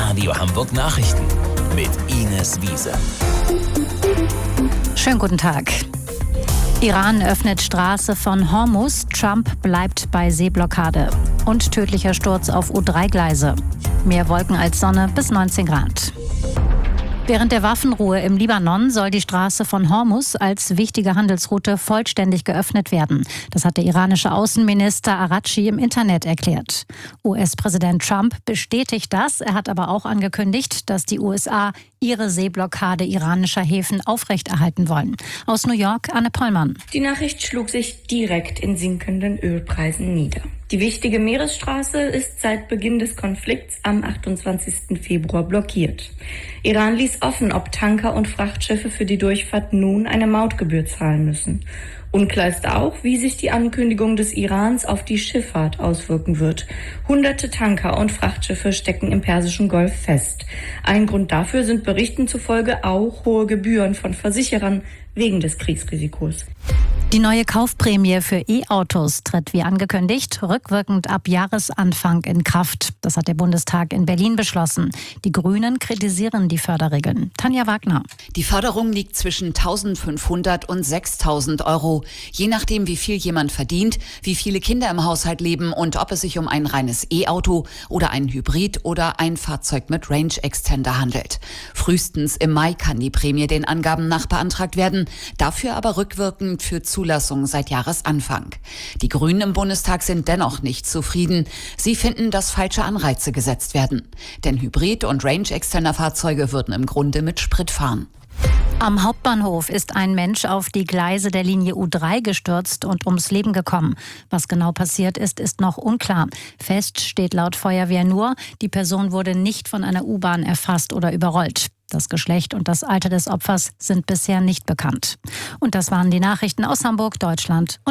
Radio Hamburg Nachrichten mit Ines Wiese. Schönen guten Tag. Iran öffnet Straße von Hormuz, Trump bleibt bei Seeblockade. Und tödlicher Sturz auf U3-Gleise. Mehr Wolken als Sonne bis 19 Grad. Während der Waffenruhe im Libanon soll die Straße von Hormuz als wichtige Handelsroute vollständig geöffnet werden. Das hat der iranische Außenminister Araghchi im Internet erklärt. US-Präsident Trump bestätigt das. Er hat aber auch angekündigt, dass die USA ihre Seeblockade iranischer Häfen aufrechterhalten wollen. Aus New York, Anne Pollmann. Die Nachricht schlug sich direkt in sinkenden Ölpreisen nieder. Die wichtige Meeresstraße ist seit Beginn des Konflikts am 28. Februar blockiert. Iran ließ offen, ob Tanker und Frachtschiffe für die Durchfahrt nun eine Mautgebühr zahlen müssen. Unklar ist auch, wie sich die Ankündigung des Irans auf die Schifffahrt auswirken wird. Hunderte Tanker und Frachtschiffe stecken im Persischen Golf fest. Ein Grund dafür sind Berichten zufolge auch hohe Gebühren von Versicherern wegen des Kriegsrisikos. Die neue Kaufprämie für E-Autos tritt wie angekündigt rückwirkend ab Jahresanfang in Kraft. Das hat der Bundestag in Berlin beschlossen. Die Grünen kritisieren die Förderregeln. Tanja Wagner. Die Förderung liegt zwischen 1.500 und 6.000 Euro. Je nachdem, wie viel jemand verdient, wie viele Kinder im Haushalt leben und ob es sich um ein reines E-Auto oder ein Hybrid oder ein Fahrzeug mit Range Extender handelt. Frühestens im Mai kann die Prämie den Angaben nach beantragt werden. Dafür aber rückwirkend für Zulassung seit Jahresanfang. Die Grünen im Bundestag sind dennoch nicht zufrieden. Sie finden, dass falsche Anreize gesetzt werden. Denn Hybrid- und Range-Extender-Fahrzeuge würden im Grunde mit Sprit fahren. Am Hauptbahnhof ist ein Mensch auf die Gleise der Linie U3 gestürzt und ums Leben gekommen. Was genau passiert ist, ist noch unklar. Fest steht laut Feuerwehr nur, die Person wurde nicht von einer U-Bahn erfasst oder überrollt. Das Geschlecht und das Alter des Opfers sind bisher nicht bekannt. Und das waren die Nachrichten aus Hamburg, Deutschland.